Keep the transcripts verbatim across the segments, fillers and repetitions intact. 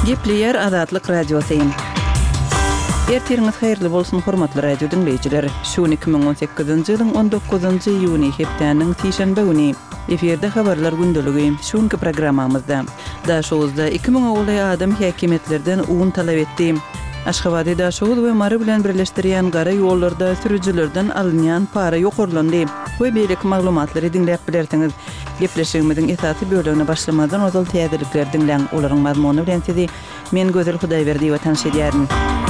Gepleyer Azatlyk Radiosyň. Ertirňiz haýyrly bolsun hormatly radio dinleýijiler. Şu iki bin on sekizinji ýylyň on dokuzunjy iýuny hepdeniň tişenbe güni eferde habarlar gündöligi şuňky programmamyzda. Daşowuzda iki bin oğlay adam häkimetlerden uğun talap etdi. Aşgabatda Daşowuz we Mary bilen birleşdirýän gara ýollarda sürüjilerden alynýan para ýokurlandy. Bu beýlik maglumatlary dinläp bilersiňiz. Gepleşigimiziň esasy bölümine başlamadan ozal täzelikler dinleň. Olaryň mazmuny bilen sizi men Gözel Hudaýberdi we tanış edýärim.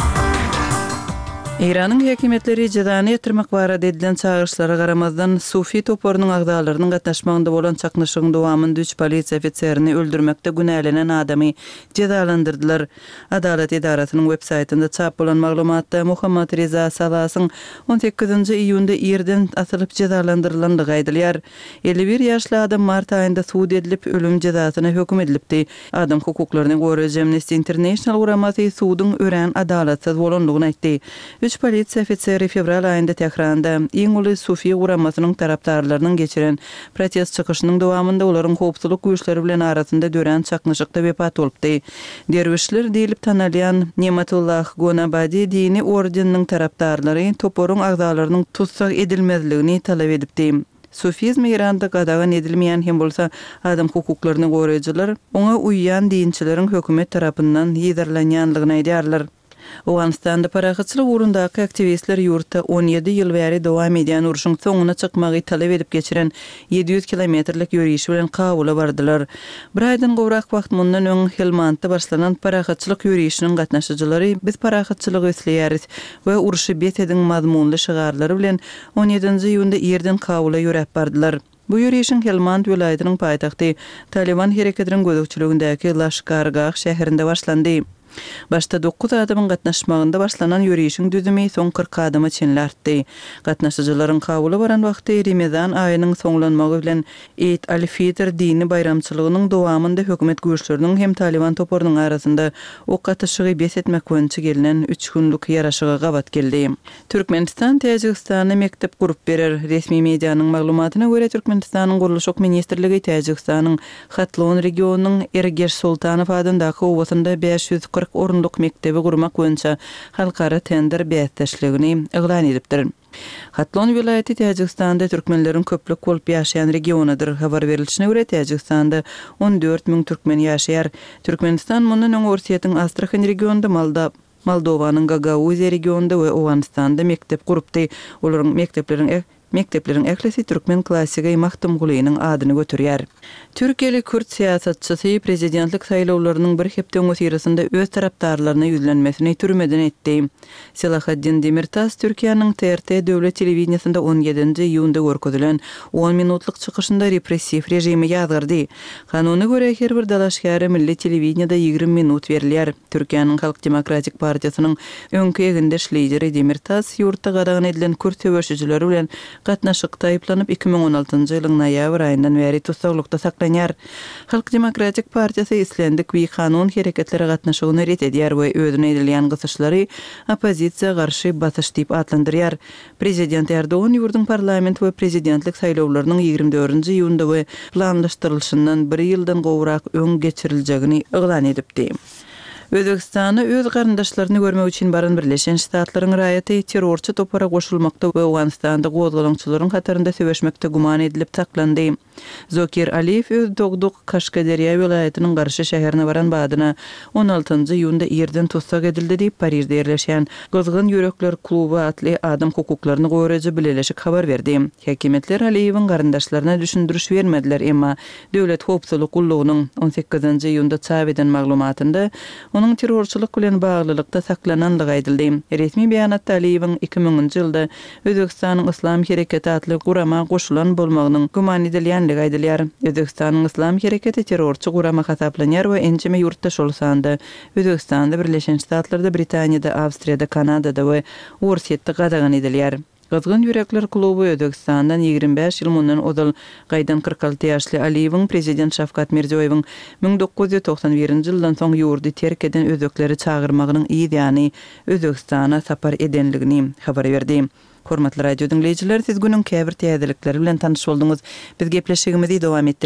İran'ın häkimetleri jazany ýetirmek barada edilen çağırışlara garamazdan Sufi toporunyň agdalarynyň gatnaşmagynda bolan çaknyşygyň dowamynda üç polisiýa ofitserini öldürmekde günälenen adamy jazalandyrdylar. Adalet idarasynyň web saýtynda çap bolan maglumatda Muhammad Reza Salasyň on sekizinji iýunda ýerden atylyp jazalandyrylanyny gaýdylýar. elli bir ýaşly adam mart aýynda suud edilip ölüm jazasyna höküm edilipdi. Adam hukuklaryny goraýjy Amnesty International guramasy suudyň ören adalatsyz bolanlygyny aýtdy. Üç polisiýa ofiseri fevral aýynda Tehranda iň uly Sufi guramasynyň tarapdarlarynyň geçiren protest çykyşynyň dowamynda olaryň howpsuzlyk güýçleri bilen arasynda dören çaknyşykda wepat bolupdy. Derwişler diýilip tanalýan Nematullah Gonabadi dini ordeniniň tarapdarlary toporuň agdalarynyň tutsak edilmezligini talap edipdi. Sufizm İran'da gadagan edilmeyen hem bolsa adam hukuklaryny goraýjylar oňa uýýan dinçileriň hökümet tarapyndan ýyzarlanýanlygyny aýdýarlar. Owganistanda parahatçylyk ugrundaky aktivistler ýurtda on ýedi ýyl bäri dowam edýän uruşyň soňuna çykmagy talap edip geçiren yedi yüz kilometrlik ýürüýüş bilen Kabula bardylar. Bir aýdan gowrak wagt mundan öň Helmandda başlanan parahatçylyk ýürüýüşiniň gatnaşyjylary biz parahatçylygy ösleýäris we uruşy betediň mazmunly şygarlary bilen on ýedinji iýunda ýerden Kabula ýörep bardylar. Bu ýürüýüşiň Helmand welaýatynyň paýtagty Taliban hereketiniň gödükçiligindäki Lashkargah şäherinde başlandy. Başta dokuz adamın gatnaşmagynda başlanan ýürüýüşiň düzümi soň kırk adama çenli artdy. Gatnaşyjylaryň Kabula baran wagty Ramazan aýynyň soňlanmagy bilen Eid al-Fitr dini bayramçylygynyň dowamynda hökümet güýçleriniň hem Taliban toporunyň arasynda ok atyşygy bes etmek boýunça gelinen üç günlük ýaraşyga gabat geldi. Türkmenistan Täjikistana mektep gurup berer. Resmi mediýanyň maglumatyna görä Türkmenistanyň Guruluşyk ministrligi Täjikistanyň Hatlon regionunyň Ergeş Sultanow adyndaky owasynda beş yüz kırk orunluk mektebi gurmak boýunça halkara tender beýatdaşlygini eglan edipdir. Hatlon vilayaty Täjikistanda türkmenleriň köplük bolup ýaşaýan regionadyr. Habar berilişine görä Täjikistanda on dört min türkmen ýaşaýar. Türkmenistan mundan öň Orsiýetiň Astrahan regionunda Malda Moldowanyň Gagauz regionunda we Owganistanda mektep gurupdy. Olaryň mektepleriň Mektepleriň eklesi türkmen klassigi Mahtum Gulynyň adyny götürýär. Türkiýeli Kürt siýasatçysy prezidentlik saýlawlarynyň bir hepde öňsirasynda öz tarapdarlaryna ýüzlenmesini türmeden etdi. Selahaddin Demirtas Türkiýanyň T R T döwlet telewiziýasynda on ýedinji iýunda görkezilen on minutluk çykyşynda repressiw rejimi ýazgyrdy. Kanuny görä her bir dalaşgary milli telewiziýada ýigrim minut berilýär. Türkiýanyň Halk Demokratik Partiýasynyň öňkü eginde işleýjeri Demirtas ýurtda gadagan edilen Kürt höwüşçileri bilen gatnaşykda aýplanyp iki bin on altynjy ýylyň noýabr aýyndan beri tutsaklykda saklanýar. Halk Demokratik Partiýasy islendik we kanun hereketleri gatnaşygyny ret edýär we özüne edilýän gysyşlary opozisiýa garşy batyş diýip adlandyrýar. Prezident Erdoğan ýurdun parlament we prezidentlik saýlawlarynyň ýigirmi dördünji iýunda we planlaşdyrylşyndan bir ýyldan gowrak öň geçiriljegini eglan edipdi. Özbekistany öz garyndaşlaryny görmek üçin baran Birleşen Ştatlaryň raýaty terrorçy topara goşulmakda we Owganistanda gozgalançylaryň hatarynda söwüşmekde guman edilip taklandy. Zokir Aliyev öz dogduk Kaşgaderýa welaýatynyň garşy şäherine baran badyna on altynjy iýunda ýerden tutsak edildi diýip Parisde ýerleşýän Gozgan Ýörekler kluby atly adam hukuklaryny goraýjy bileleşik habar berdi. Häkimetler Aliyewiň garyndaşlaryna düşündürüş bermediler, emma döwlet howpsuzlyk gullugynyň on sekizinji iýunda çap eden maglumatynda onuň terrorçylyk bilen baglylykda saklananlygy aýdyldy. Resmi beýanatda Aliyewiň iki miňinji ýylda Özbekistanyň Islam Hereketi atly gurama goşulan bolmagynyň guman edilýän aýdylýar. Özbekistanyň Islam Hereketi terrorçy gurama hasaplanýar we enjime ýurtda şol sanda Özbekistanda, Birleşen Ştatlarda, Britaniýada, Awstriýada, Kanadada we Orsiýetde gadagan edilýär. Gozgan Ýörekler kluby Özbekistandan ýigirmi beş ýyl mundan ozal gaýdan kırk alty ýaşly Aliyewiň prezident Şavkat Mirziýoýewiň bin dokuz yüz toksan birinji ýyldan soň ýurdy terk eden özbekleri çağırmagynyň ýa-ni Özbekistana sapar edenligini habar berdi. Hormatly radio dinleýijiler, siz günüň käbir täzelikleri bilen tanyş boldunuz. Biz gepleşigimizi dowam etdirýär.